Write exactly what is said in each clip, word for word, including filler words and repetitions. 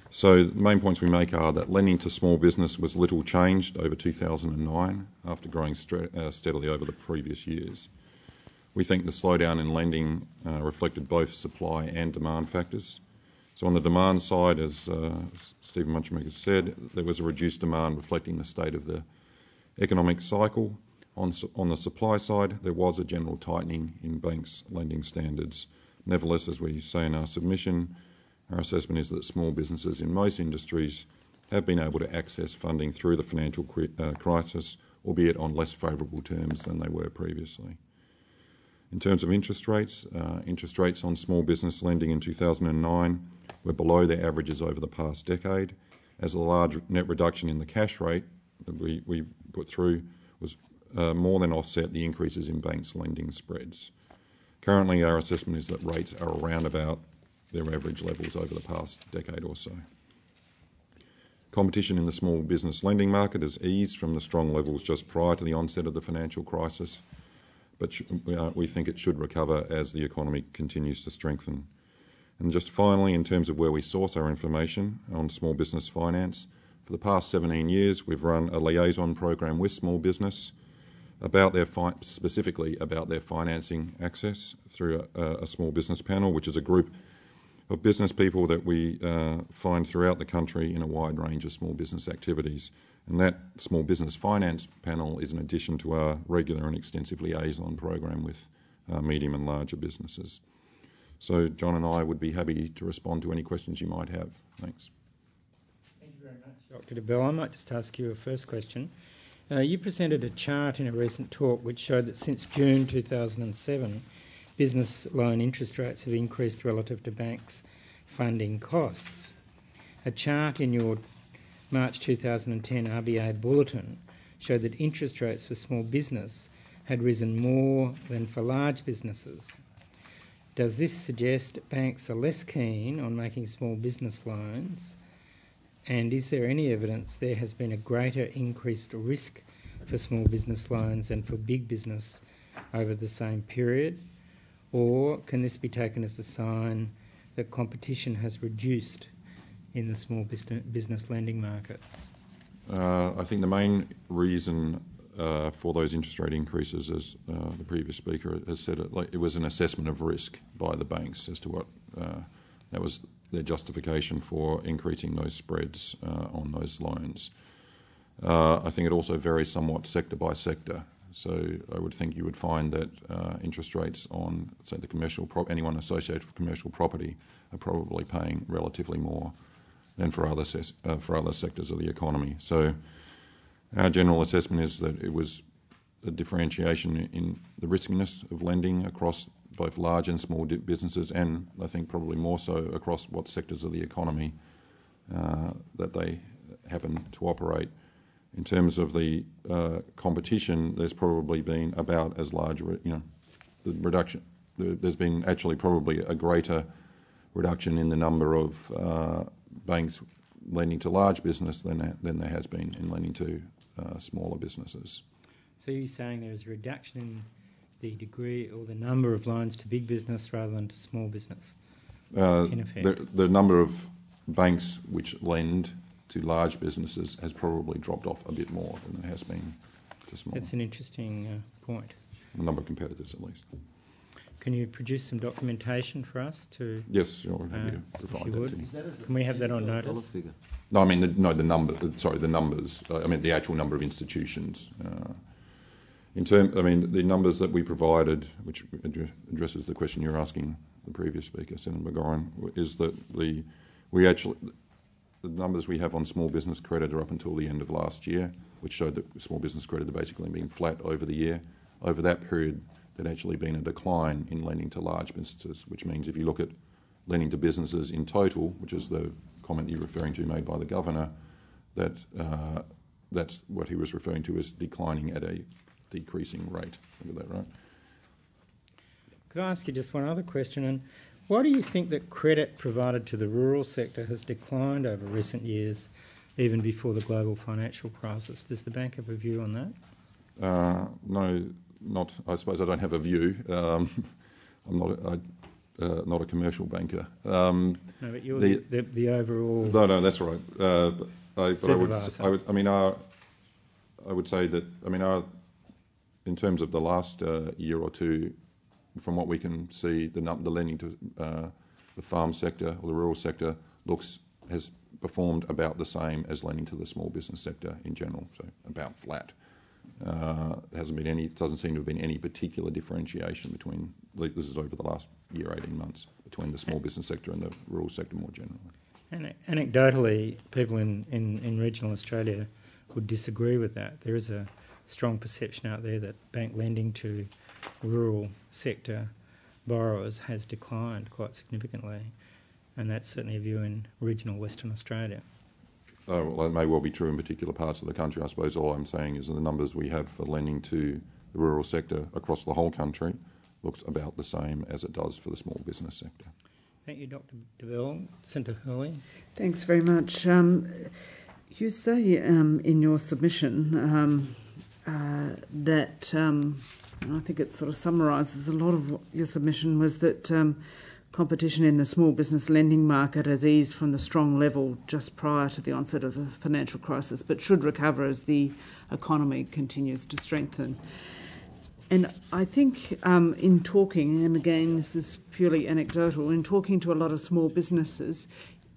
So the main points we make are that lending to small business was little changed over two thousand nine after growing stre- uh, steadily over the previous years. We think the slowdown in lending uh, reflected both supply and demand factors. So on the demand side, as uh, Stephen Munchmaker said, there was a reduced demand reflecting the state of the economic cycle. On, on the supply side, there was a general tightening in banks' lending standards. Nevertheless, as we say in our submission, our assessment is that small businesses in most industries have been able to access funding through the financial uh, crisis, albeit on less favourable terms than they were previously. In terms of interest rates, uh, interest rates on small business lending in two thousand nine were below their averages over the past decade, as a large net reduction in the cash rate that we, we put through was uh, more than offset the increases in banks' lending spreads. Currently, our assessment is that rates are around about their average levels over the past decade or so. Competition in the small business lending market has eased from the strong levels just prior to the onset of the financial crisis, but sh- uh, we think it should recover as the economy continues to strengthen. And just finally, in terms of where we source our information on small business finance, for the past seventeen years we've run a liaison program with small business about their fi- specifically about their financing access through a, a small business panel, which is a group of business people that we uh, find throughout the country in a wide range of small business activities. And that small business finance panel is an addition to our regular and extensive liaison program with uh, medium and larger businesses. So John and I would be happy to respond to any questions you might have. Thanks. Thank you very much, Doctor DeBell. I might just ask you a first question. Uh, you presented a chart in a recent talk which showed that since June two thousand seven, business loan interest rates have increased relative to banks' funding costs. A chart in your March two thousand ten R B A bulletin showed that interest rates for small business had risen more than for large businesses. Does this suggest banks are less keen on making small business loans? And is there any evidence there has been a greater increased risk for small business loans than for big business over the same period? Or can this be taken as a sign that competition has reduced in the small business lending market? Uh, I think the main reason uh, for those interest rate increases, as uh, the previous speaker has said, it, like, it was an assessment of risk by the banks as to what uh, that was their justification for increasing those spreads uh, on those loans. Uh, I think it also varies somewhat sector by sector. So I would think you would find that uh, interest rates on, say, the commercial pro- anyone associated with commercial property are probably paying relatively more than for other ses- uh, for other sectors of the economy. So our general assessment is that it was a differentiation in the riskiness of lending across both large and small businesses, and I think probably more so across what sectors of the economy uh, that they happen to operate. In terms of the uh, competition, there's probably been about as large, you know, the reduction. There's been actually probably a greater reduction in the number of uh, banks lending to large business than than there has been in lending to uh, smaller businesses. So you're saying there is a reduction in the degree or the number of loans to big business rather than to small business, Uh, in effect? The, the number of banks which lend to large businesses has probably dropped off a bit more than it has been to small. That's an interesting uh, point. The number of competitors, at least. Can you produce some documentation for us to... Yes, sure, we'll have Uh, you provide you that would. to you. Is that as a Can we have that on percentage or a notice? dollar figure? No, I mean, the, no, the number, sorry, the numbers, uh, I mean, the actual number of institutions. Uh, in term, I mean, the numbers that we provided, which address, addresses the question you're asking the previous speaker, Senator McGoran, is that the we actually, the numbers we have on small business credit are up until the end of last year, which showed that small business credit had basically been flat over the year. Over that period, there'd actually been a decline in lending to large businesses, which means if you look at lending to businesses in total, which is the comment you're referring to made by the Governor, that uh, that's what he was referring to as declining at a decreasing rate. Look at that, right? Could I ask you just one other question? And why do you think that credit provided to the rural sector has declined over recent years, even before the global financial crisis? Does the bank have a view on that? Uh, no, not. I suppose I don't have a view. Um, I'm not. I uh, not a commercial banker. Um, no, but you're the, the, the, the overall. No, no, that's right. Uh, but I, but I would, I would, I mean, our, I would say that, I mean, our, in terms of the last uh, year or two, from what we can see, the the lending to uh, the farm sector or the rural sector looks has performed about the same as lending to the small business sector in general, so about flat. Uh, there hasn't been any, doesn't seem to have been any particular differentiation between, this is over the last year, eighteen months, between the small business sector and the rural sector more generally. And anecdotally, people in, in, in regional Australia would disagree with that. There is a strong perception out there that bank lending to rural sector borrowers has declined quite significantly, and that's certainly a view in regional Western Australia. Oh, well, that may well be true in particular parts of the country. I suppose all I'm saying is that the numbers we have for lending to the rural sector across the whole country looks about the same as it does for the small business sector. Thank you, Doctor DeVille. Senator Hurley. Thanks very much. Um, you say um, in your submission um, uh, that, um, I think it sort of summarises a lot of what your submission was, that um, competition in the small business lending market has eased from the strong level just prior to the onset of the financial crisis, but should recover as the economy continues to strengthen. And I think um, in talking, and again this is purely anecdotal, in talking to a lot of small businesses,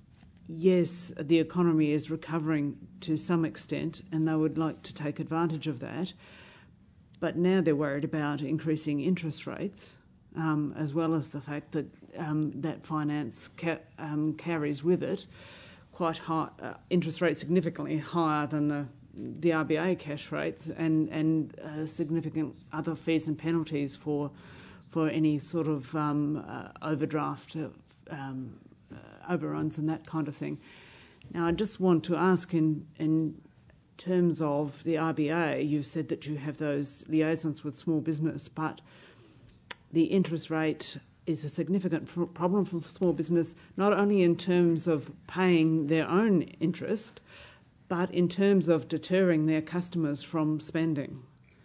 yes, the economy is recovering to some extent and they would like to take advantage of that, but now they're worried about increasing interest rates, um, as well as the fact that um, that finance ca- um, carries with it quite high uh, interest rates, significantly higher than the the R B A cash rates, and and uh, significant other fees and penalties for for any sort of um, uh, overdraft, uh, um, uh, overruns and that kind of thing. Now, I just want to ask, in in terms of the R B A, you've said that you have those liaisons with small business, but the interest rate is a significant problem for small business, not only in terms of paying their own interest, but in terms of deterring their customers from spending.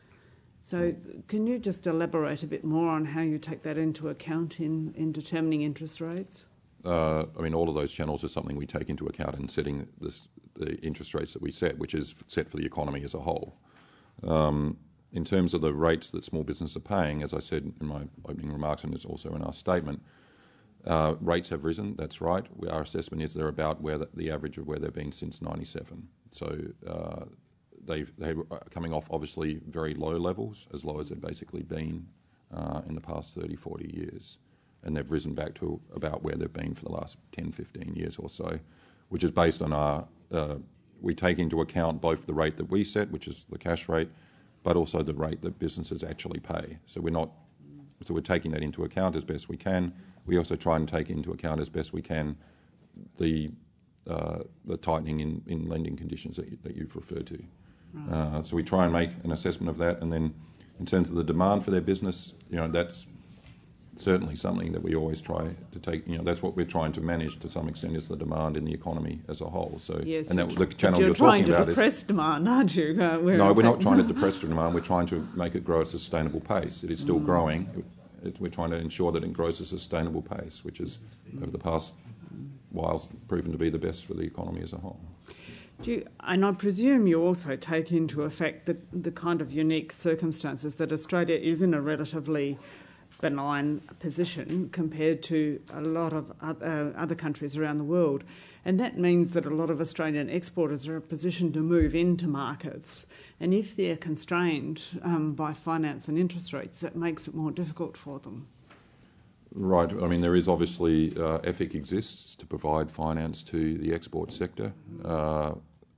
So can you just elaborate a bit more on how you take that into account in, in determining interest rates? Uh, I mean, all of those channels are something we take into account in setting this, the interest rates that we set, which is set for the economy as a whole. Um, in terms of the rates that small businesses are paying, as I said in my opening remarks and it's also in our statement, Uh, rates have risen, that's right. We, our assessment is they're about where the, the average of where they've been since ninety-seven. So uh, they've, they're coming off obviously very low levels, as low as they've basically been uh, in the past thirty, forty years. And they've risen back to about where they've been for the last ten, fifteen years or so, which is based on our, uh, we take into account both the rate that we set, which is the cash rate, but also the rate that businesses actually pay. So we're not, so we're taking that into account as best we can. We also try and take into account as best we can the uh, the tightening in, in lending conditions that, you, that you've referred to. Right. Uh, so we try and make an assessment of that, and then in terms of the demand for their business, you know, that's certainly something that we always try to take. You know, that's what we're trying to manage to some extent, is the demand in the economy as a whole. So yes, and that the channel you're, you're trying talking to about depress is demand, aren't you? Uh, we're no, we're not trying to depress the demand. We're trying to make it grow at a sustainable pace. It is still mm. growing. It, we're trying to ensure that it grows at a sustainable pace, which is, over the past while, proven to be the best for the economy as a whole. Do you, and I presume you also take into effect the, the kind of unique circumstances that Australia is in a relatively benign position compared to a lot of other, uh, other countries around the world. And that means that a lot of Australian exporters are in a position to move into markets. And if they're constrained um, by finance and interest rates, that makes it more difficult for them. Right. I mean, there is obviously, uh, F I C exists to provide finance to the export sector uh,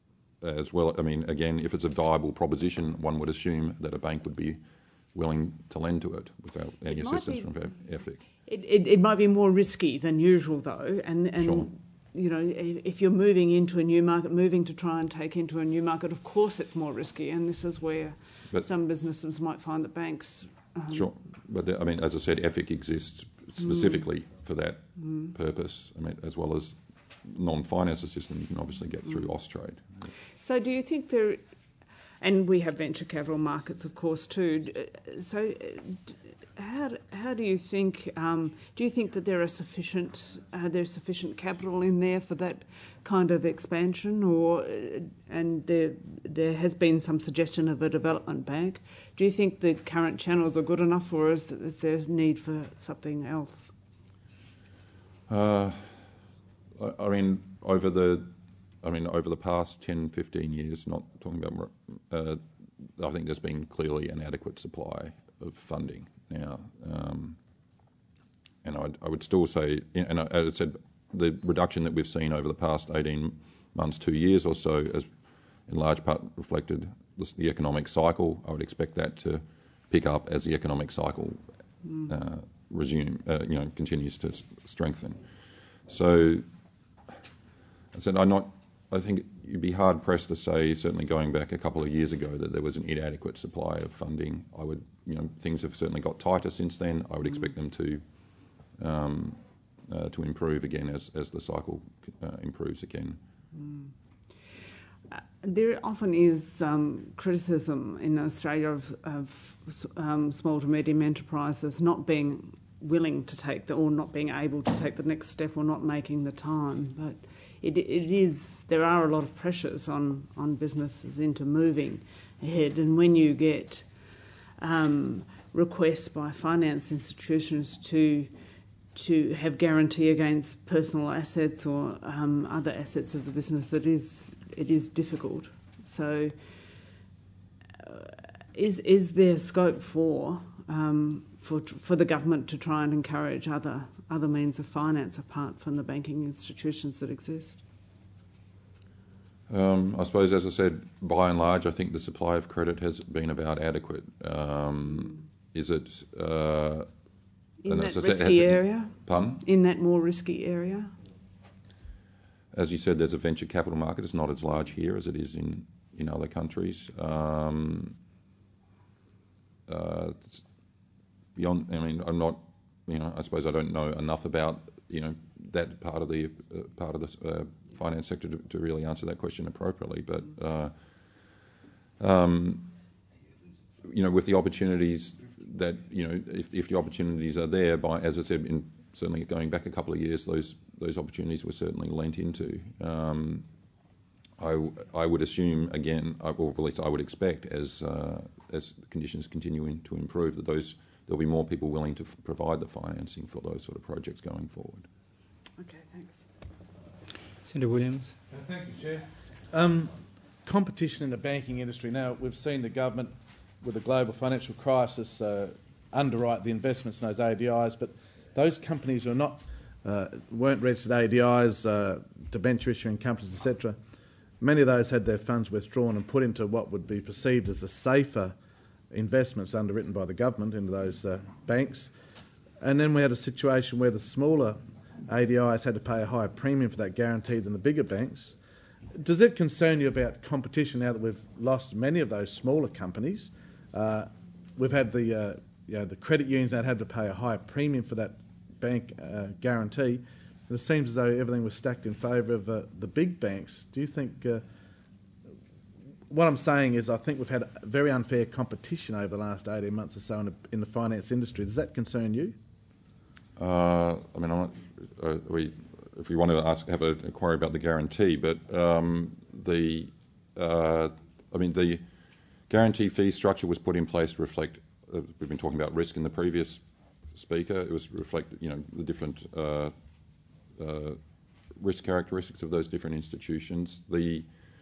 as well. I mean, again, if it's a viable proposition, one would assume that a bank would be willing to lend to it without any it assistance be, from F I C. It, it, it might be more risky than usual, though, and, and sure. you know, if you're moving into a new market, moving to try and take into a new market, of course it's more risky, and this is where but, some businesses might find that banks... Um, sure, but the, I mean, as I said, F I C exists specifically mm. for that mm. purpose, I mean, as well as non-finance assistance you can obviously get through mm. Austrade. So do you think there... and we have venture capital markets, of course, too. So, how how do you think? Um, do you think that there are sufficient uh, there's sufficient capital in there for that kind of expansion, or and there there has been some suggestion of a development bank? Do you think the current channels are good enough, or is, is there need for something else? Uh, I, I mean, over the I mean, over the past ten, fifteen years, not talking about, uh, I think there's been clearly an adequate supply of funding now. Um, and I'd, I would still say, and as I said, the reduction that we've seen over the past eighteen months, two years or so, has in large part reflected the, the economic cycle. I would expect that to pick up as the economic cycle mm. uh, resume, uh, you know, continues to s- strengthen. So, I said, I'm not. I think you'd be hard pressed to say, certainly going back a couple of years ago, that there was an inadequate supply of funding. I would, you know, things have certainly got tighter since then. I would mm. expect them to um, uh, to improve again as as the cycle uh, improves again. Mm. Uh, there often is um, criticism in Australia of, of um, small to medium enterprises not being willing to take the, or not being able to take the next step, or not making the time, but It, it is. There are a lot of pressures on, on businesses into moving ahead, and when you get um, requests by finance institutions to to have guarantee against personal assets or um, other assets of the business, it is it is difficult. So, uh, is is there scope for um, for for the government to try and encourage other other means of finance apart from the banking institutions that exist? Um, I suppose, as I said, by and large, I think the supply of credit has been about adequate. Um, is it... Uh, in that risky said, area? Pardon? In that more risky area? As you said, there's a venture capital market. It's not as large here as it is in, in other countries. Um, uh, beyond, I mean, I'm not... You know, I suppose I don't know enough about, you know, that part of the uh, part of the uh, finance sector to, to really answer that question appropriately. But uh, um, you know, with the opportunities that, you know, if, if the opportunities are there, by, as I said, in certainly going back a couple of years, those those opportunities were certainly lent into. Um, I I would assume again, or at least I would expect, as uh, as conditions continue to improve, that those there'll be more people willing to f- provide the financing for those sort of projects going forward. Okay, thanks. Senator Williams. Uh, thank you, Chair. Um, competition in the banking industry. Now, we've seen the government, with the global financial crisis, uh, underwrite the investments in those A D Is, but those companies who are not, uh, weren't registered A D Is, uh, debenture issuing companies, et cetera, many of those had their funds withdrawn and put into what would be perceived as a safer investments underwritten by the government into those uh, banks. And then we had a situation where the smaller A D Is had to pay a higher premium for that guarantee than the bigger banks. Does it concern you about competition now that we've lost many of those smaller companies? Uh, we've had the uh, you know, the credit unions that had to pay a higher premium for that bank uh, guarantee. And it seems as though everything was stacked in favour of uh, the big banks. Do you think... Uh, What I'm saying is, I think we've had very unfair competition over the last eighteen months or so in the, in the finance industry. Does that concern you? Uh, I mean, I'm not, uh, we, if you want to ask, have an inquiry about the guarantee, but um, the, uh, I mean, the guarantee fee structure was put in place to reflect. Uh, we've been talking about risk in the previous speaker. It was reflect, you know, the different uh, uh, risk characteristics of those different institutions. The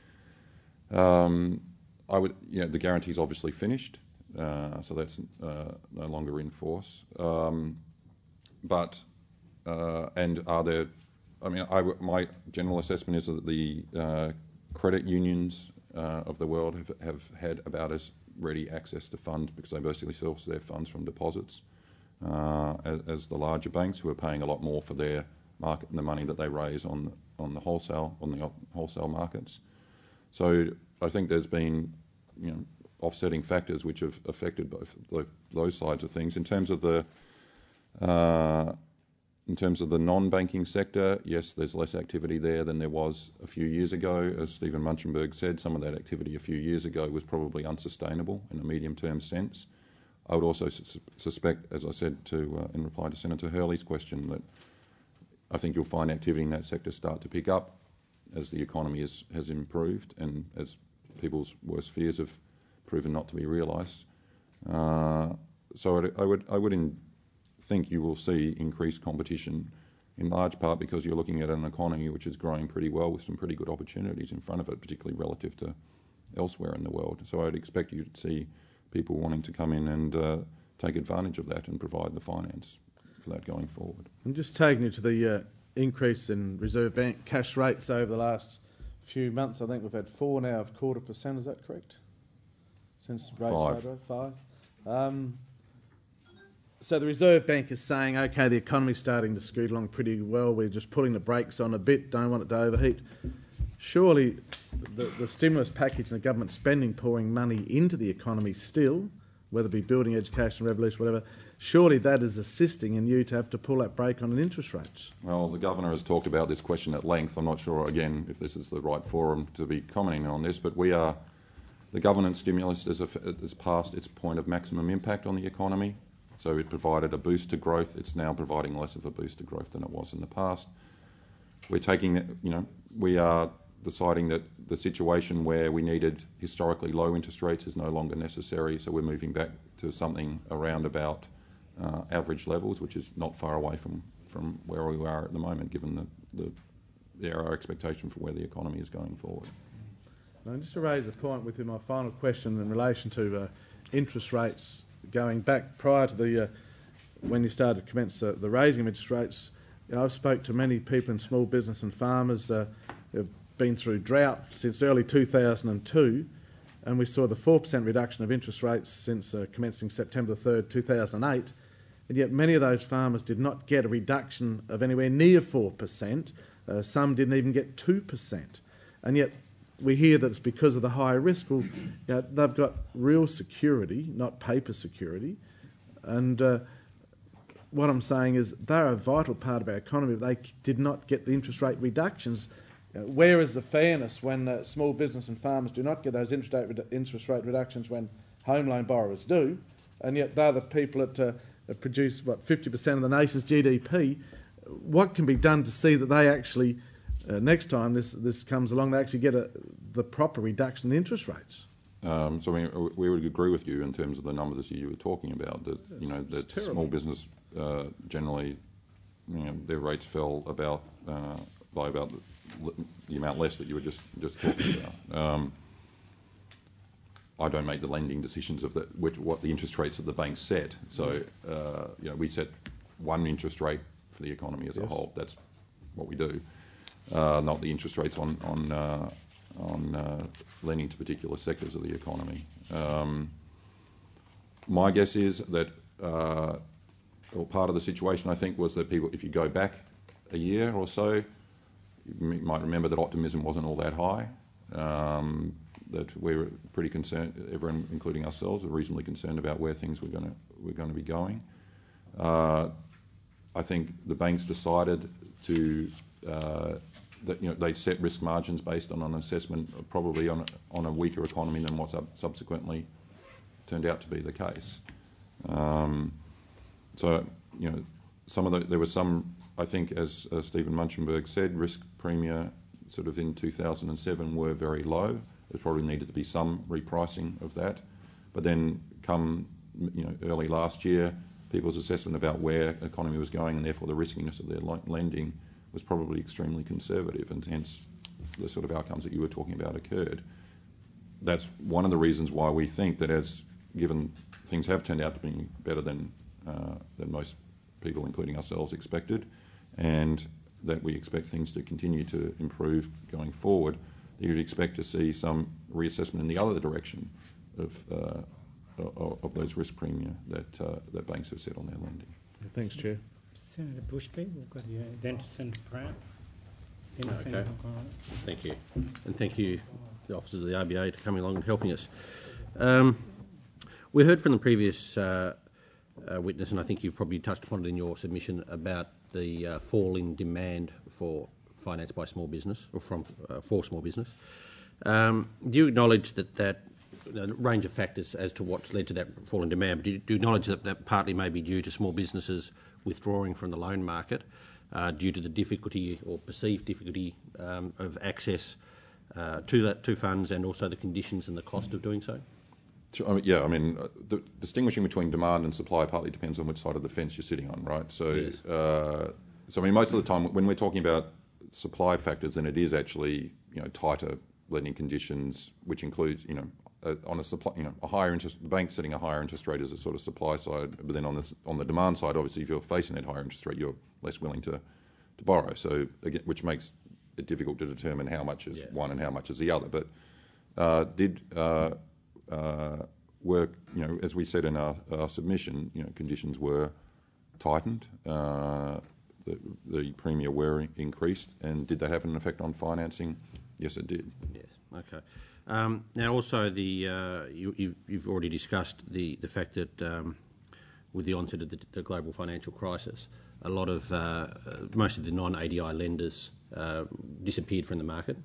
Um, I would, you know, the guarantee is obviously finished, uh, so that's uh, no longer in force. Um, but uh, and are there? I mean, I w- my general assessment is that the uh, credit unions uh, of the world have, have had about as ready access to funds, because they basically source their funds from deposits, uh, as, as the larger banks, who are paying a lot more for their market and the money that they raise on on the wholesale on the wholesale markets. So I think there's been, you know, offsetting factors which have affected both those sides of things. In terms of the uh, in terms of the non-banking sector, yes, there's less activity there than there was a few years ago. As Stephen Munchenberg said, some of that activity a few years ago was probably unsustainable in a medium-term sense. I would also su- suspect, as I said to uh, in reply to Senator Hurley's question, that I think you'll find activity in that sector start to pick up as the economy is, has improved and as people's worst fears have proven not to be realised. Uh, so I'd, I would, I would in, think you will see increased competition, in large part because you're looking at an economy which is growing pretty well with some pretty good opportunities in front of it, particularly relative to elsewhere in the world. So I'd expect you to see people wanting to come in and uh, take advantage of that and provide the finance for that going forward. I'm just taking you to the uh, increase in Reserve Bank cash rates over the last few months. I think we've had four now of quarter percent, is that correct? Since rates Five. started, five. Um, so the Reserve Bank is saying, okay, the economy's starting to scoot along pretty well, we're just pulling the brakes on a bit, don't want it to overheat. Surely the, the stimulus package and the government spending, pouring money into the economy still, whether it be building, education, revolution, whatever, surely that is assisting in you to have to pull that brake on an interest rates. Well, the Governor has talked about this question at length. I'm not sure, again, if this is the right forum to be commenting on this, but we are, the government stimulus has, has passed its point of maximum impact on the economy. So it provided a boost to growth. It's now providing less of a boost to growth than it was in the past. We're taking, you know, we are deciding that the situation where we needed historically low interest rates is no longer necessary, so we're moving back to something around about uh, average levels, which is not far away from, from where we are at the moment, given the, the, the our expectation for where the economy is going forward. Now, just to raise a point with you, my final question in relation to uh, interest rates, going back prior to the uh, when you started to commence uh, the raising of interest rates, you know, I've spoke to many people in small business and farmers uh, who have been through drought since early two thousand two, and we saw the four percent reduction of interest rates since uh, commencing September the third, two thousand eight, and yet many of those farmers did not get a reduction of anywhere near four percent. Uh, some didn't even get two percent, and yet we hear that it's because of the high risk. Well, you know, they've got real security, not paper security, and uh, what I'm saying is they're a vital part of our economy, but they did not get the interest rate reductions. Uh, where is the fairness when uh, small business and farmers do not get those interest rate, redu- interest rate reductions when home loan borrowers do, and yet they're the people that, uh, that produce, what, fifty percent of the nation's G D P? What can be done to see that they actually, uh, next time this this comes along, they actually get a, the proper reduction in interest rates? Um, so I mean, we would agree with you in terms of the numbers that you were talking about, that, you know, that small business uh, generally, you know, their rates fell about uh, by about the, the amount less that you were just, just talking about. Um, I don't make the lending decisions of the, which, what the interest rates that the banks set. So, uh, you know, we set one interest rate for the economy as yes. a whole. That's what we do, uh, not the interest rates on on uh, on uh, lending to particular sectors of the economy. Um, my guess is that, uh, well, part of the situation I think was that people, if you go back a year or so, you might remember that optimism wasn't all that high. Um, that we were pretty concerned, everyone, including ourselves, were reasonably concerned about where things were going to were going to be going. Uh, I think the banks decided to uh, that you know they set risk margins based on an assessment of probably on a, on a weaker economy than what's subsequently turned out to be the case. Um, so you know, some of the there was some. I think, as uh, Stephen Munchenberg said, risk premia sort of in two thousand seven were very low. There probably needed to be some repricing of that. But then come you know early last year, people's assessment about where the economy was going and therefore the riskiness of their lending was probably extremely conservative, and hence the sort of outcomes that you were talking about occurred. That's one of the reasons why we think that, as given things have turned out to be better than uh, than most people, including ourselves, expected, and that we expect things to continue to improve going forward, that you'd expect to see some reassessment in the other direction of uh, of, of those risk premia that uh, that banks have set on their lending. Yeah, thanks, Chair. Senator Bushby, we've got you. Then Senator Pratt. Then Okay. Senator Thank you, and thank you, the officers of the R B A, for coming along and helping us. Um, we heard from the previous uh, uh, witness, and I think you've probably touched upon it in your submission, about the uh, fall in demand for finance by small business, or from uh, for small business. Um, do you acknowledge that that a range of factors as to what's led to that fall in demand, but do you, do you acknowledge that that partly may be due to small businesses withdrawing from the loan market uh, due to the difficulty or perceived difficulty um, of access uh, to that to funds, and also the conditions and the cost of doing so? I mean, yeah, I mean, uh, the, distinguishing between demand and supply partly depends on which side of the fence you're sitting on, right? So, Yes. uh, so I mean, most of the time when we're talking about supply factors, then it is actually, you know, tighter lending conditions, which includes, you know, uh, on a supply, you know, a higher interest. The bank's setting a higher interest rate as a sort of supply side, but then on the on the demand side, obviously, if you're facing that higher interest rate, you're less willing to to borrow. So again, which makes it difficult to determine how much is Yeah. one and how much is the other. But uh, did uh, Uh, work, you know, as we said in our, our submission, you know, conditions were tightened, uh, the, the premium were increased, and did that have an effect on financing? Yes, it did. Yes. Okay. Um, now, also, the uh, you, you, you've already discussed the the fact that um, with the onset of the, the global financial crisis, a lot of uh, most of the non-A D I lenders uh, disappeared from the market,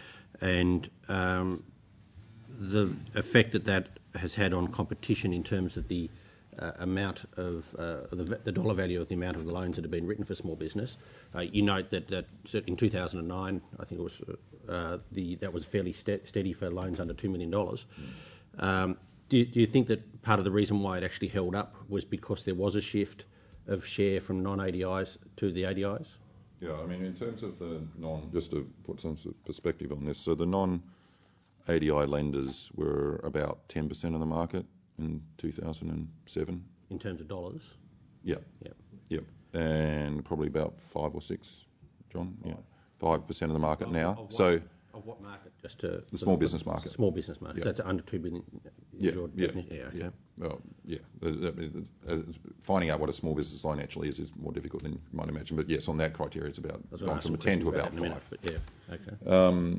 and um, the effect that that has had on competition in terms of the uh, amount of uh, the, the dollar value of the amount of the loans that have been written for small business. Uh, you note that, that in two thousand nine, I think it was uh, the that was fairly ste- steady for loans under two million dollars. Mm. Um, do, do you think that part of the reason why it actually held up was because there was a shift of share from non-A D Is to the A D Is? Yeah, I mean, in terms of the non, just to put some perspective on this, so the non A D I lenders were about ten percent of the market in two thousand seven. In terms of dollars? Yeah. Yeah. Yep. And probably about five or six, John? Yeah. five percent of the market Of- now. of what- So Of what market? Just to the small business market. Small business market. Yeah. So that's under two billion. is Yeah, your yeah, definition? yeah, okay. yeah. Well, yeah. Uh, uh, uh, Finding out what a small business loan actually is is more difficult than you might imagine. But yes, on that criteria, it's about I was gonna gone ask from some ten to questions about that in a minute, five. but yeah, okay.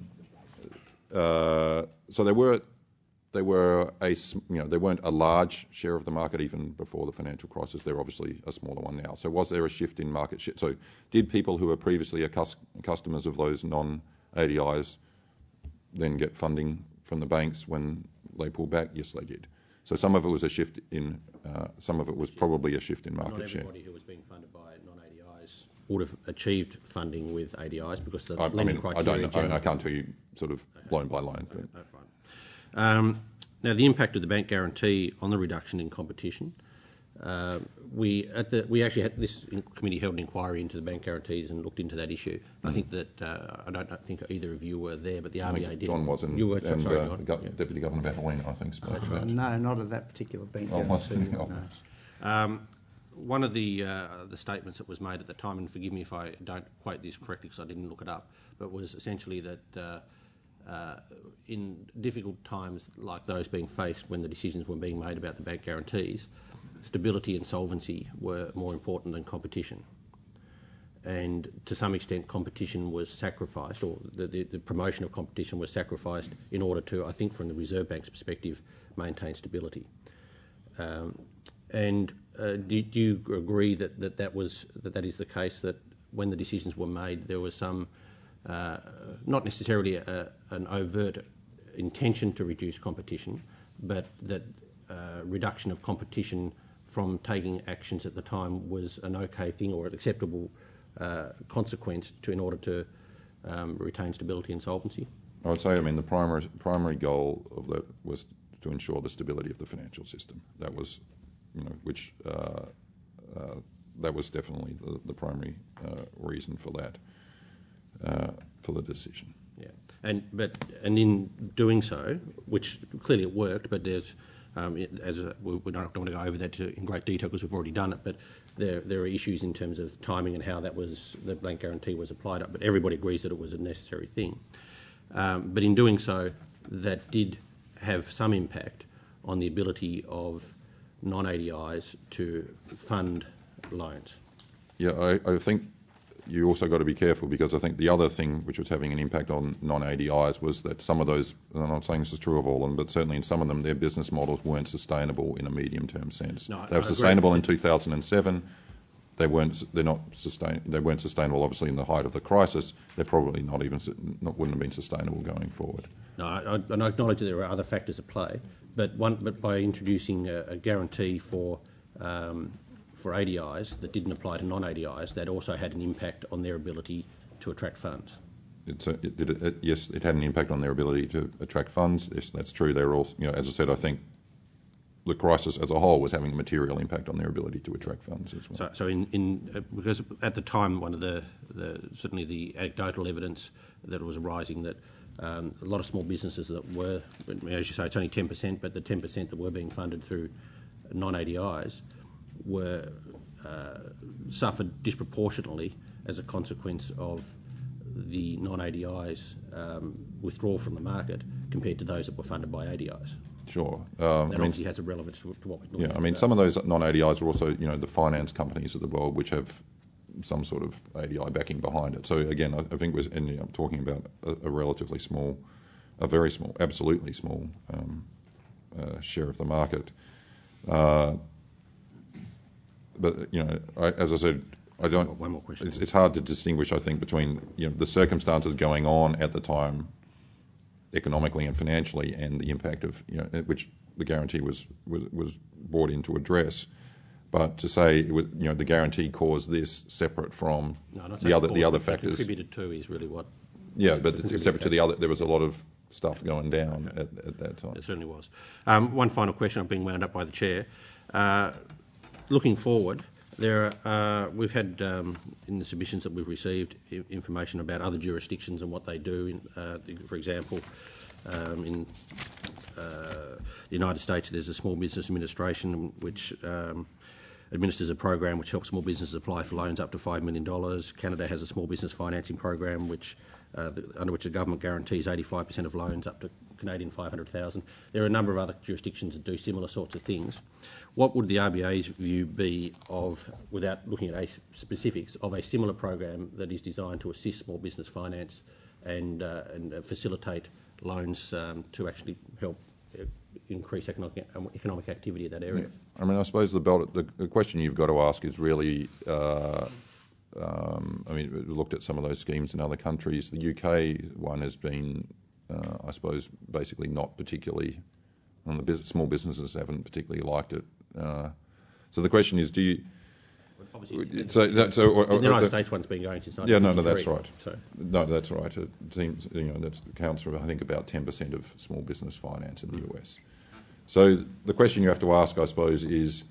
Uh, so they were, they were a, s- you know, they weren't a large share of the market even before the financial crisis. They're obviously a smaller one now. So was there a shift in market share? So did people who were previously a cus- customers of those non-A D Is then get funding from the banks when they pulled back? Yes, they did. So some of it was a shift in, uh, some of it was probably a shift in market Not share. everybody who was being funded by non-A D Is would have achieved funding with A D Is because the I, I lending mean, I criteria... don't know, I, mean, I generally- can't tell you sort of loan by loan. But No, fine. Um, now, the impact of the bank guarantee on the reduction in competition. Uh, we at the we actually had this committee held an inquiry into the bank guarantees and looked into that issue. Mm. I think that uh, I don't think either of you were there, but the I R B A think did. John was and, You were and sorry, uh, John. Gov- Yeah. Deputy Governor Battleina, I think, spoke about. No, not at that particular bank. Oh, was guarantee. it? Oh. No. Um, one of the uh, the statements that was made at the time, and forgive me if I don't quote this correctly because I didn't look it up, but was essentially that uh, uh, in difficult times like those being faced when the decisions were being made about the bank guarantees, stability and solvency were more important than competition. And to some extent, competition was sacrificed, or the, the, the promotion of competition was sacrificed in order to, I think, from the Reserve Bank's perspective, maintain stability. Um, and uh, do, do you agree that, that that was that that is the case? That when the decisions were made, there was some, uh, not necessarily a, an overt intention to reduce competition, but that uh, reduction of competition from taking actions at the time was an okay thing or an acceptable uh, consequence to in order to um, retain stability and solvency? I would say, I mean, the primary primary goal of that was to ensure the stability of the financial system. That was, you know, which uh, uh, that was definitely the, the primary uh, reason for that, uh, for the decision. Yeah, and but and in doing so, which clearly it worked, but there's um, it, as a, we, we don't want to go over that to, in great detail because we've already done it. But there there are issues in terms of timing and how that was the blank guarantee was applied. Up, but everybody agrees that it was a necessary thing. Um, but in doing so, that did have some impact on the ability of non-A D Is to fund loans. Yeah, I, I think you also got to be careful because I think the other thing which was having an impact on non-A D Is was that some of those, and I'm not saying this is true of all of them, but certainly in some of them, their business models weren't sustainable in a medium-term sense. No, I- they were I agree. sustainable in two thousand seven, they weren't they're not sustain they weren't sustainable. Obviously, in the height of the crisis, they're probably not even not wouldn't have been sustainable going forward. No, I, I acknowledge that there are other factors at play, but one but by introducing a, a guarantee for um, for A D Is that didn't apply to non-A D Is, that also had an impact on their ability to attract funds. It's a, it, it, it, yes, it had an impact on their ability to attract funds. Yes, that's true. They were all, you know, as I said, I think the crisis as a whole was having a material impact on their ability to attract funds as well. So, so in, in uh, because at the time, one of the, the certainly the anecdotal evidence that was arising that um, a lot of small businesses that were, as you say, it's only ten percent, but the ten percent that were being funded through non-A D Is were uh, suffered disproportionately as a consequence of the non-A D Is um, withdrawal from the market compared to those that were funded by A D Is. Sure. Um, that I mean, obviously has a relevance to, to what we're talking yeah, about. I mean, some of those non-A D Is are also, you know, the finance companies of the world which have some sort of A D I backing behind it. So again, I, I think we're and, you know, I'm talking about a, a relatively small, a very small, absolutely small um, uh, share of the market. Uh, but you know, I, as I said, I don't. One more question. It's, it's hard to distinguish, I think, between you know the circumstances going on at the time, economically and financially, and the impact of you know which the guarantee was was, was brought in to address. But to say it was, you know the guarantee caused this separate from no, not the other the other but factors. Contributed to is really what. Yeah, but it's separate to the other. There was a lot of stuff going down okay. at, at that time. It certainly was. Um, one final question. I'm being wound up by the chair. Uh, looking forward. There, uh, we've had um, in the submissions that we've received I- information about other jurisdictions and what they do. In, uh, for example, um, in uh, the United States, there's a Small Business Administration which um, administers a program which helps small businesses apply for loans up to five million dollars. Canada has a small business financing program which, uh, the, under which the government guarantees eighty-five percent of loans up to Canadian five hundred thousand dollars. There are a number of other jurisdictions that do similar sorts of things. What would the R B A's view be of, without looking at a specifics, of a similar program that is designed to assist small business finance and, uh, and uh, facilitate loans um, to actually help uh, increase economic, economic activity in that area? Yeah. I mean, I suppose the, belt, the, the question you've got to ask is really, uh, um, I mean, we've looked at some of those schemes in other countries. The U K one has been, uh, I suppose, basically not particularly, and the business, small businesses haven't particularly liked it. Uh, so the question is, do you... Obviously, so, that, so or, the United uh, States one's been going since yeah, nineteen no, no, fifty-three. that's right. So. No, that's right. It seems you know that accounts for I think about ten percent of small business finance in the U S. So the question you have to ask, I suppose, is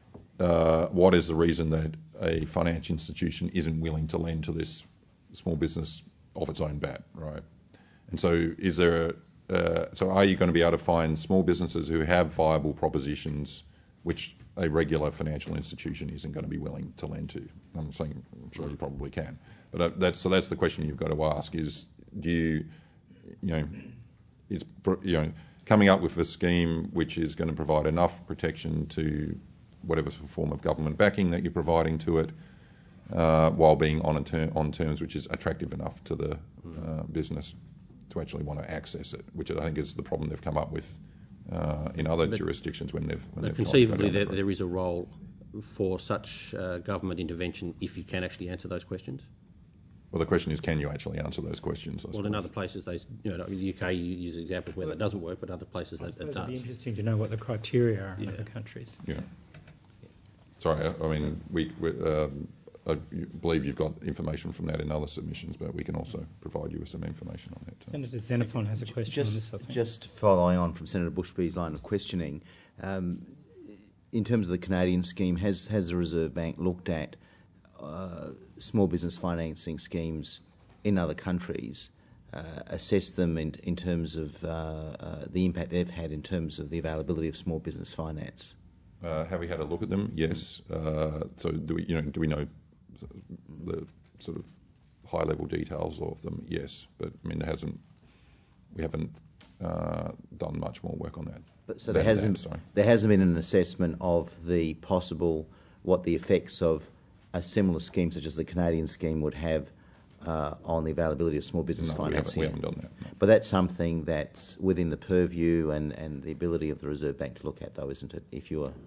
uh, what is the reason that a financial institution isn't willing to lend to this small business off its own bat, right? And so, is there? A, uh, so, are you going to be able to find small businesses who have viable propositions which a regular financial institution isn't going to be willing to lend to? I'm saying, I'm sure you probably can, but uh, that's so. That's the question you've got to ask: is do you, you know, is you know, coming up with a scheme which is going to provide enough protection to whatever form of government backing that you're providing to it, uh, while being on a ter- on terms which is attractive enough to the uh, business to actually want to access it, which I think is the problem they've come up with. Uh, in other but, jurisdictions when they've... When but they've conceivably there, there is a role for such uh, government intervention if you can actually answer those questions? Well, the question is, can you actually answer those questions? I well, suppose. in other places, they, you know, the U K use examples where that doesn't work, but other places I that, that suppose does. it'd be interesting to know what the criteria are in Yeah. other countries. Yeah. Sorry, I, I mean, we, we um, I believe you've got information from that in other submissions, but we can also provide you with some information on that. Too. Senator Xenophon has a question just, on this, I think. Just following on from Senator Bushby's line of questioning, um, in terms of the Canadian scheme, has, has the Reserve Bank looked at uh, small business financing schemes in other countries, uh, assessed them in, in terms of uh, uh, the impact they've had in terms of the availability of small business finance? Uh, have we had a look at them? Yes. Uh, so do we, you know, do we know the sort of high-level details of them? Yes, but I mean, there hasn't. We haven't uh, done much more work on that. But so there hasn't. That, there hasn't been an assessment of the possible what the effects of a similar scheme such as the Canadian scheme would have uh, on the availability of small business no, financing. We haven't, we haven't done that. No. But that's something that's within the purview and, and the ability of the Reserve Bank to look at, though, isn't it? If you're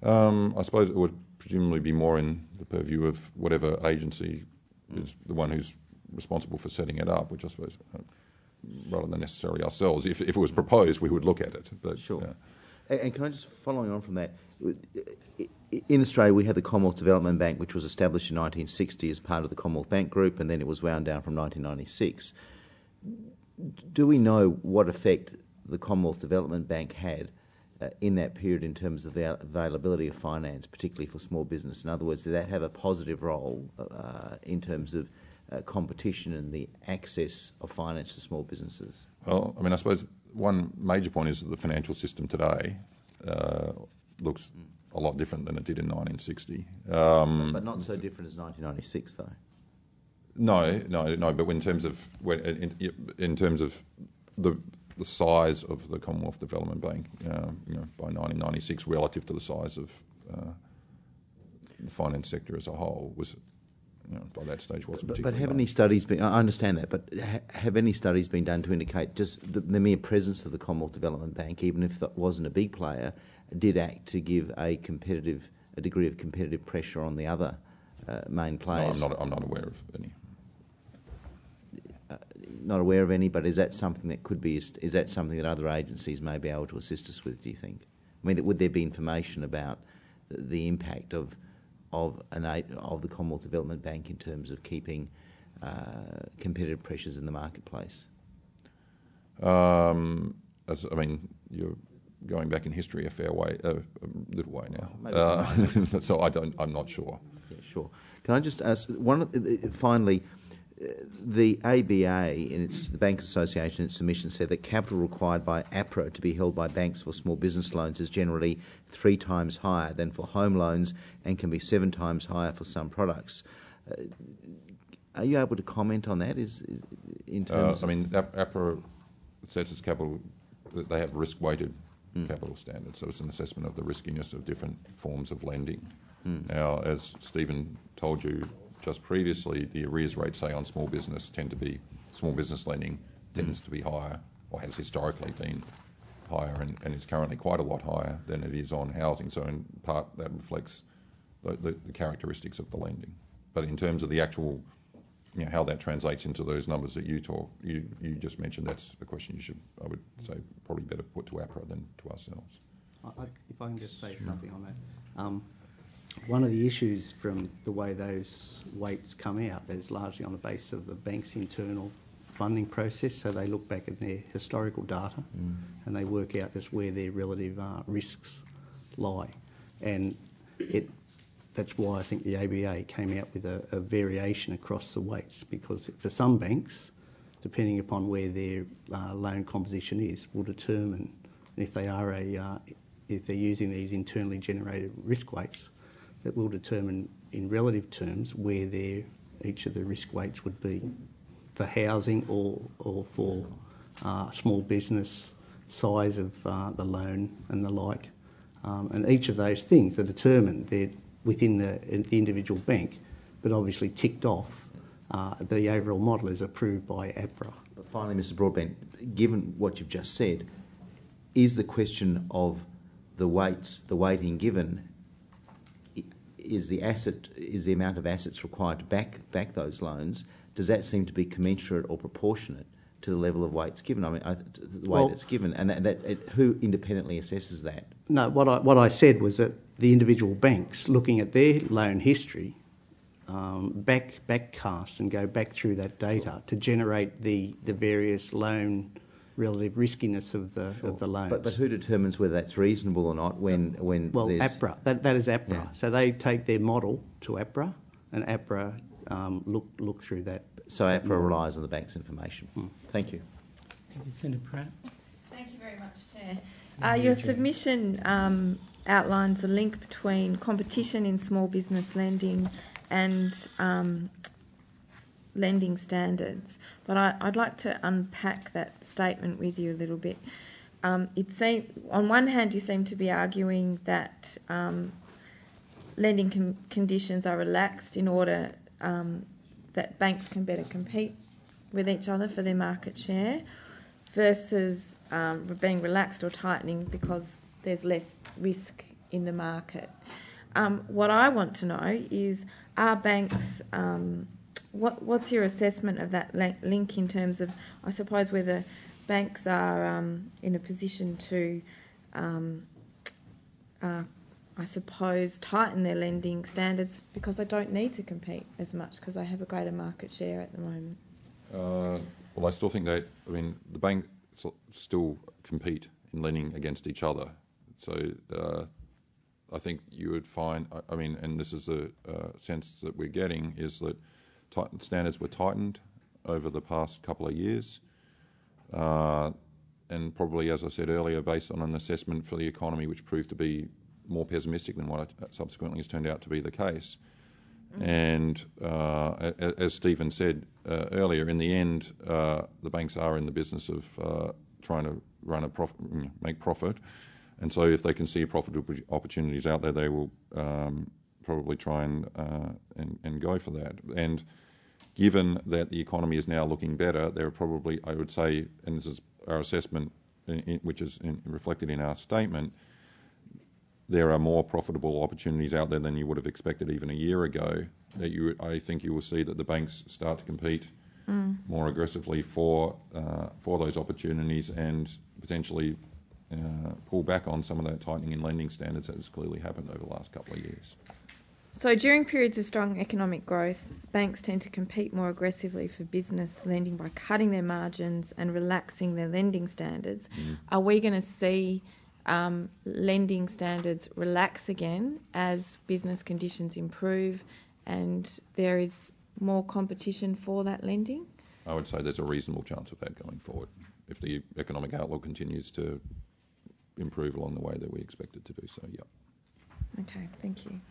Um, I suppose it would presumably be more in the purview of whatever agency mm. is the one who's responsible for setting it up, which I suppose, uh, rather than necessarily ourselves. If, if it was proposed, we would look at it. But, sure. Uh, and, and can I just, following on from that, in Australia we had the Commonwealth Development Bank, which was established in nineteen sixty as part of the Commonwealth Bank Group, and then it was wound down from nineteen ninety-six. Do we know what effect the Commonwealth Development Bank had uh, in that period in terms of the availability of finance, particularly for small business? In other words, did that have a positive role uh, in terms of uh, competition and the access of finance to small businesses? Well, I mean, I suppose one major point is that the financial system today uh, looks a lot different than it did in nineteen sixty. Um, but not so different as nineteen ninety-six, though. No, no, no. But in terms of in, in terms of the the size of the Commonwealth Development Bank, uh, you know, by nineteen ninety-six, relative to the size of uh, the finance sector as a whole, was, you know, by that stage wasn't but, particularly. But have large. any studies been? I understand that, but ha, have any studies been done to indicate just the, the mere presence of the Commonwealth Development Bank, even if that wasn't a big player, did act to give a competitive, a degree of competitive pressure on the other uh, main players? No, I'm not. I'm not aware of any. Uh, not aware of any, but is that something that could be? Is that something that other agencies may be able to assist us with? Do you think? I mean, would there be information about the, the impact of of an of the Commonwealth Development Bank in terms of keeping uh, competitive pressures in the marketplace? Um, as I mean, you're going back in history a fair way, uh, a little way now. Uh, so I don't. I'm not sure. Yeah, sure. Can I just ask one? Finally, the A B A, in its the Banks Association, in its submission said that capital required by APRA to be held by banks for small business loans is generally three times higher than for home loans and can be seven times higher for some products. Uh, are you able to comment on that? Is, is in terms? Uh, I mean, APRA sets its capital. They have risk-weighted mm. capital standards, so it's an assessment of the riskiness of different forms of lending. Mm. Now, as Stephen told you just previously, the arrears rates, say, on small business tend to be, small business lending tends mm. to be higher, or has historically been higher, and, and is currently quite a lot higher than it is on housing. So in part that reflects the, the, the characteristics of the lending. But in terms of the actual, you know, how that translates into those numbers that you talk, you, you just mentioned, that's a question you should, I would say, probably better put to APRA than to ourselves. I, if I can just say something on that. Um, One of the issues from the way those weights come out is largely on the basis of the bank's internal funding process. So they look back at their historical data mm. and they work out just where their relative uh, risks lie. And it, that's why I think the A B A came out with a, a variation across the weights, because for some banks, depending upon where their uh, loan composition is, will determine if they are a uh, if they're using these internally generated risk weights, that will determine in relative terms where their, each of the risk weights would be for housing or, or for uh, small business, size of uh, the loan and the like. Um, and each of those things are determined. They're within the, the individual bank, but obviously ticked off. Uh, the overall model is approved by APRA. But finally, Mister Broadbent, given what you've just said, is the question of the weights, the weighting given, is the asset, is the amount of assets required to back back those loans, does that seem to be commensurate or proportionate to the level of weights given? I mean, I, the way well, that's given, and that, that it, who independently assesses that? No, what I what I said was that the individual banks, looking at their loan history, um, back backcast and go back through that data to generate the the various loan relative riskiness of the sure. of the loans. But, but who determines whether that's reasonable or not when when well there's... APRA, that that is APRA. Yeah. So they take their model to APRA, and APRA um, look look through that. So that APRA model. relies on the bank's information. Hmm. Thank you. Thank you, Senator Pratt. Thank you very much, Chair. Uh, your submission um, outlines a link between competition in small business lending and um, lending standards, but I, I'd like to unpack that statement with you a little bit. Um, it seem, on one hand, you seem to be arguing that um, lending com- conditions are relaxed in order um, that banks can better compete with each other for their market share, versus um, being relaxed or tightening because there's less risk in the market. Um, what I want to know is, are banks, um, what, what's your assessment of that link in terms of, I suppose, whether banks are um, in a position to, um, uh, I suppose, tighten their lending standards because they don't need to compete as much because they have a greater market share at the moment? Uh, well, I still think they, I mean, the banks still compete in lending against each other. So uh, I think you would find, I mean, and this is a uh, sense that we're getting, is that tight, standards were tightened over the past couple of years. Uh, and probably, as I said earlier, based on an assessment for the economy which proved to be more pessimistic than what subsequently has turned out to be the case. Mm-hmm. And uh, as Stephen said uh, earlier, in the end, uh, the banks are in the business of uh, trying to run a prof- make profit. And so if they can see profit opportunities out there, they will um, probably try and, uh, and and go for that. And given that the economy is now looking better, there are probably, I would say, and this is our assessment, in, in, which is in, reflected in our statement, there are more profitable opportunities out there than you would have expected even a year ago. That you, I think you will see that the banks start to compete mm. more aggressively for uh, for those opportunities and potentially Uh, pull back on some of that tightening in lending standards that has clearly happened over the last couple of years. So during periods of strong economic growth, banks tend to compete more aggressively for business lending by cutting their margins and relaxing their lending standards. Mm. Are we going to see um, lending standards relax again as business conditions improve and there is more competition for that lending? I would say there's a reasonable chance of that going forward if the economic outlook continues to improve along the way that we expect it to do so, yeah. Okay, thank you.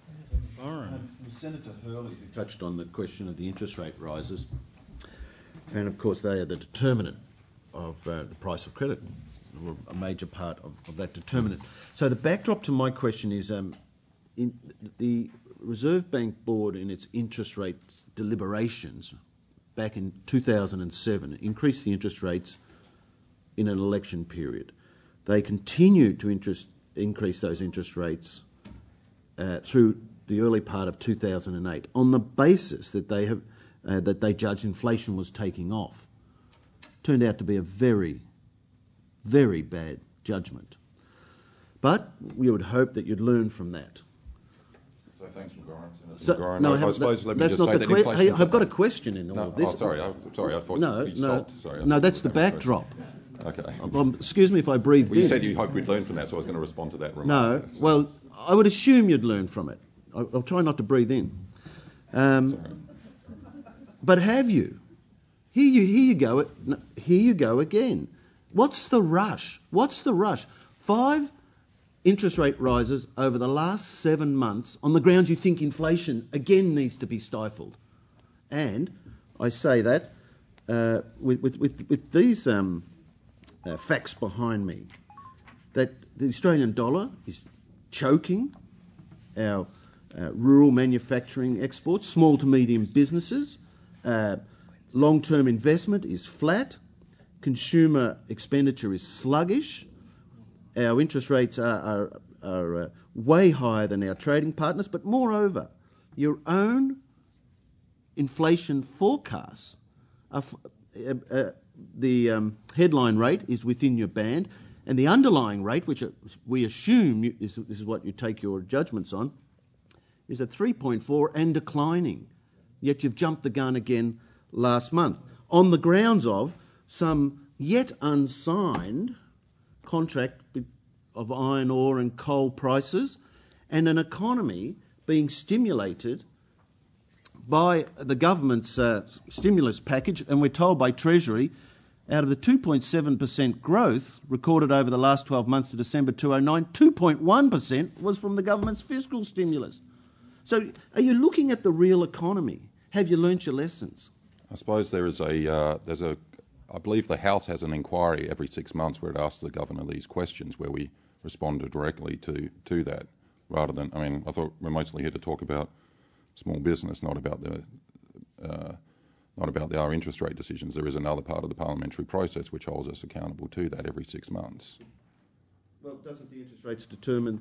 Um, Senator Hurley touched on the question of the interest rate rises, and of course they are the determinant of uh, the price of credit, or a major part of, of that determinant. So the backdrop to my question is um, in the Reserve Bank Board in its interest rate deliberations back in two thousand seven increased the interest rates in an election period. They continued to interest, increase those interest rates uh, through the early part of two thousand eight on the basis that they have uh, that they judged inflation was taking off. Turned out to be a very, very bad judgment. But we would hope that you'd learn from that. So thanks, McGorran. So, McGorran. no, I, I, have, I suppose that, let me that's just not say the that que- inflation... Hey, I've got a question in all no, of this. Oh, sorry, I, sorry, I thought no, you no, stopped. Sorry, no, that's the backdrop. Okay. Um, excuse me if I breathe Well, you in. said you hoped we'd learn from that, so I was going to respond to that remark. No, so. well, I would assume you'd learn from it. I'll, I'll try not to breathe in. Um, but have you? Here you, here you go. Here you go again. What's the rush? What's the rush? Five interest rate rises over the last seven months on the grounds you think inflation again needs to be stifled. And I say that uh, with, with, with, with these um, uh, facts behind me, that the Australian dollar is choking our uh, rural manufacturing exports, small to medium businesses, uh, long-term investment is flat, consumer expenditure is sluggish, our interest rates are, are, are uh, way higher than our trading partners, but moreover, your own inflation forecasts, are f- uh, uh, the um, headline rate is within your band, and the underlying rate, which we assume you, is, this is what you take your judgments on, is at three point four and declining. Yet you've jumped the gun again last month on the grounds of some yet unsigned contract of iron ore and coal prices and an economy being stimulated by the government's uh, stimulus package, and we're told by Treasury out of the two point seven percent growth recorded over the last twelve months to December two thousand nine, two point one percent was from the government's fiscal stimulus. So are you looking at the real economy? Have you learnt your lessons? I suppose there is a, uh, there's a, I believe the House has an inquiry every six months where it asks the governor these questions where we respond directly to, to that rather than, I mean, I thought we're mostly here to talk about small business, not about the, uh, not about the, our interest rate decisions. There is another part of the parliamentary process which holds us accountable to that every six months. Well, doesn't the interest rates determine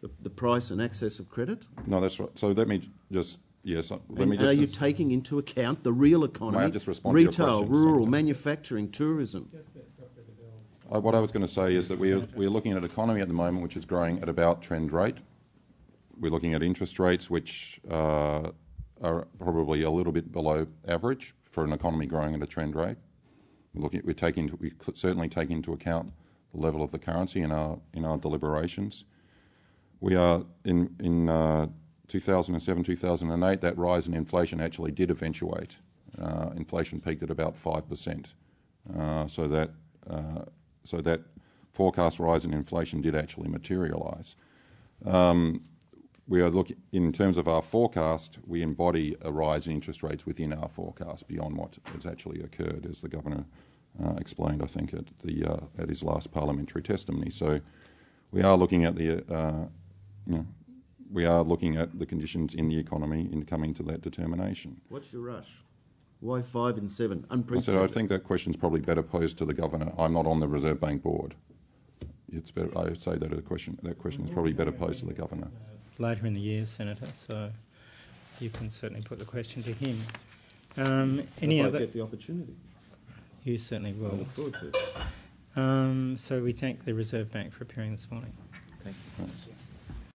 The, the price and access of credit? No, that's right. So let me just, yes, let And me just... are you taking into account the real economy, May I just respond to your retail, question, rural, Senator? manufacturing, tourism? Uh, what I was going to say is that we're, we're looking at an economy at the moment which is growing at about trend rate. We're looking at interest rates which uh, are probably a little bit below average for an economy growing at a trend rate. We're looking at, we take into, we certainly take into account the level of the currency in our in our deliberations. We are in in uh, two thousand seven, two thousand eight. That rise in inflation actually did eventuate. Uh, inflation peaked at about five percent. Uh, so that uh, so that forecast rise in inflation did actually materialise. Um, we are looking in terms of our forecast. We embody a rise in interest rates within our forecast beyond what has actually occurred, as the Governor uh, explained, I think, at the uh, at his last parliamentary testimony. So we are looking at the uh, you know we are looking at the conditions in the economy in coming to that determination. What's your rush? Why five and seven? I said Unprecedented. I think that question is probably better posed to the Governor. I'm not on the Reserve Bank board. It's better, I would say that a question that question is probably better posed to the Governor. Later in the year, Senator, so you can certainly put the question to him. Um, any if other? I get the opportunity. You certainly I will. look forward to it. Um, so we thank the Reserve Bank for appearing this morning. Thank you.